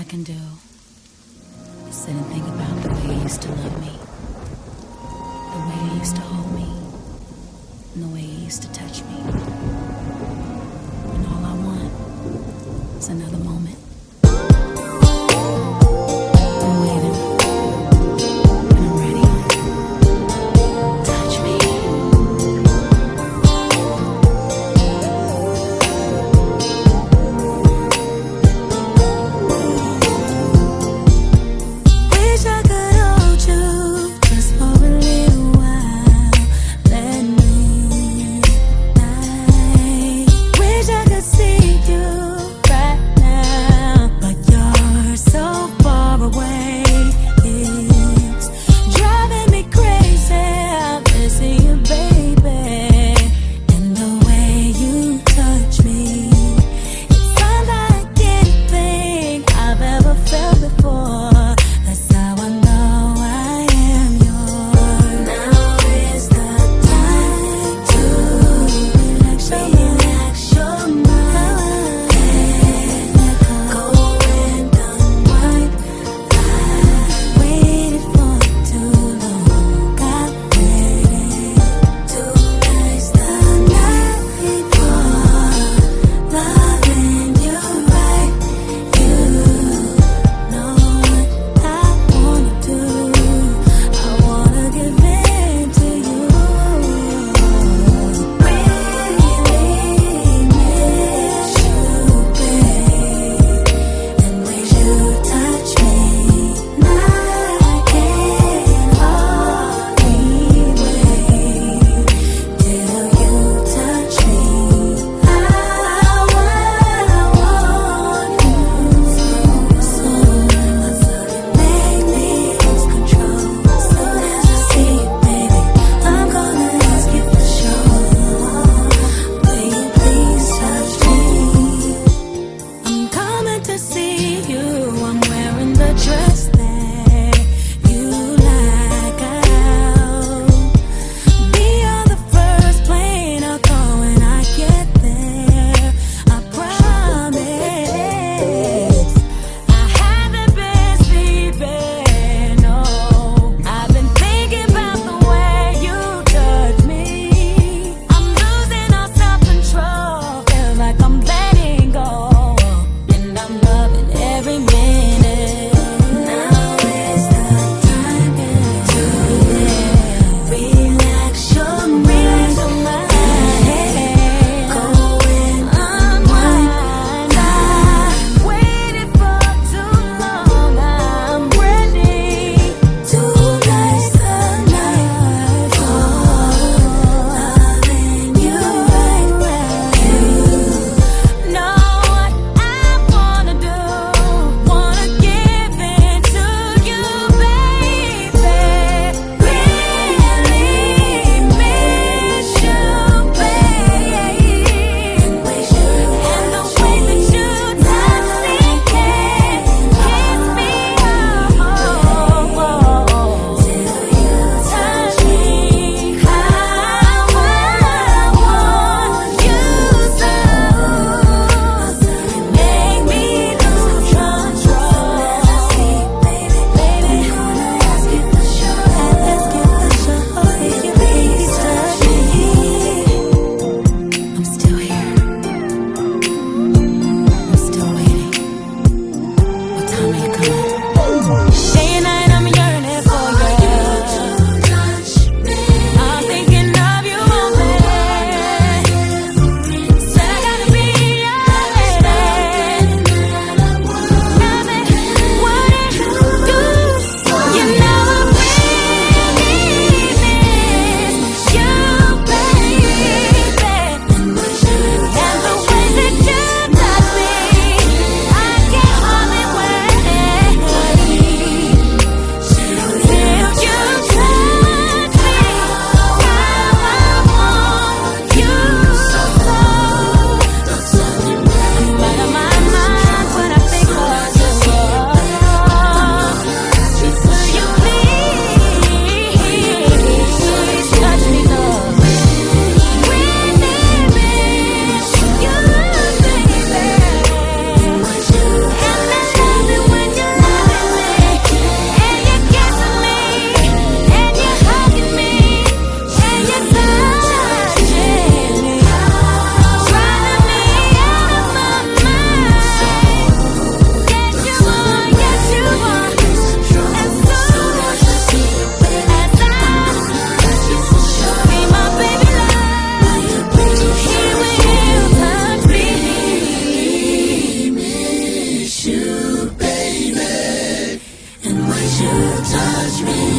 I can do is sit and think about the way you used to love me, the way you used to hold me, and the way you used to touch me. And all I want is another moment. I'm waiting, and I'm ready. Touch me. Wish I could hold you just for a little while. Let me die. Wish I could see you right now. you touch me.